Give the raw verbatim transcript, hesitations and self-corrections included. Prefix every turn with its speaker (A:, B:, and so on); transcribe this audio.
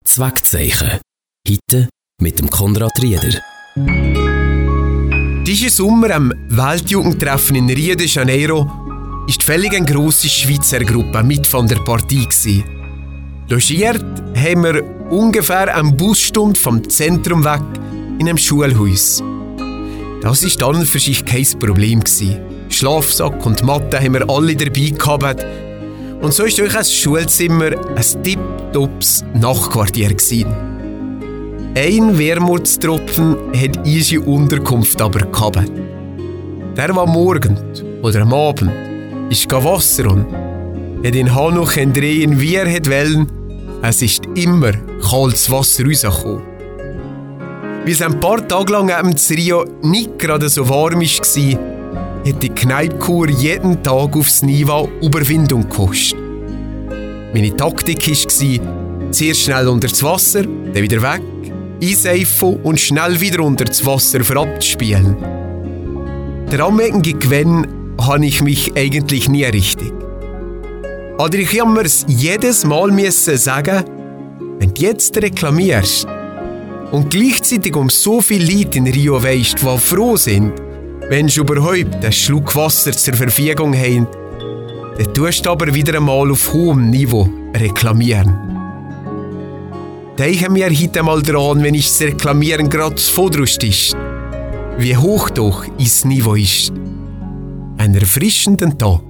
A: Zweckzeichen. Heute mit dem Konrad Rieder.
B: Diesen Sommer am Weltjugendtreffen in Rio de Janeiro war die völlig eine grosse Schweizer Gruppe mit von der Partie gewesen. Logiert haben wir ungefähr eine Busstunde vom Zentrum weg in einem Schulhaus. Das war dann für sich kein Problem gewesen. Schlafsack und Matte haben wir alle dabei gehabt. Und so war euch das Schulzimmer ein tipptopps Nachtquartier gewesen. Ein Wermutstropfen hat unsere Unterkunft aber gehabt. Der war morgen oder am Abend ist Wasser und hat den Hahn noch drehen, wie er wollte. Es ist immer kaltes Wasser rausgekommen. Weil es ein paar Tage lang am Rio nicht gerade so warm war, hat die Kneippkur jeden Tag aufs Niveau Überwindung gekostet. Meine Taktik war, zuerst schnell unter das Wasser, dann wieder weg, einseifen und schnell wieder unter das Wasser für abzuspielen. Der anmerkende Gewinn habe ich mich eigentlich nie richtig. Aber ich habe mir jedes Mal müssen sagen, wenn du jetzt reklamierst und gleichzeitig um so viele Leute in Rio weisst, die froh sind, wenn sie überhaupt einen Schluck Wasser zur Verfügung haben, dann tust du aber wieder einmal auf hohem Niveau reklamieren. Denken wir heute mal daran, wenn ich das Reklamieren gerade zuvorderst ist, wie hoch doch ins Niveau ist. Einen erfrischenden Tag.